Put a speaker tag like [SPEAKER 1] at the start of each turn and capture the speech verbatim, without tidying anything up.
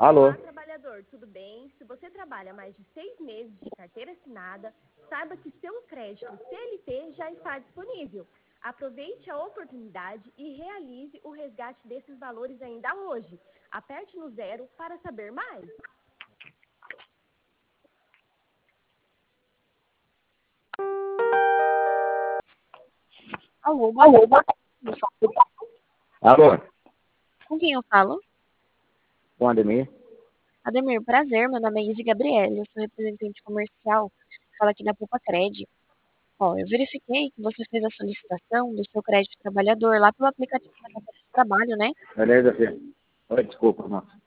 [SPEAKER 1] Alô?
[SPEAKER 2] Olá, trabalhador, tudo bem? Se você trabalha mais de seis meses de carteira assinada, saiba que seu crédito C L T já está disponível. Aproveite a oportunidade e realize o resgate desses valores ainda hoje. Aperte no zero para saber mais.
[SPEAKER 3] Alô, boa tarde.
[SPEAKER 1] Alô?
[SPEAKER 3] Com quem eu falo?
[SPEAKER 1] Com Ademir?
[SPEAKER 3] Ademir, prazer, meu nome é Izzy Gabriele, eu sou representante comercial, falo aqui da Poupa Cred. Ó, eu verifiquei que você fez a solicitação do seu crédito trabalhador lá pelo aplicativo da Carteira de Trabalho, né?
[SPEAKER 1] Beleza, filho? Oi, desculpa, irmão.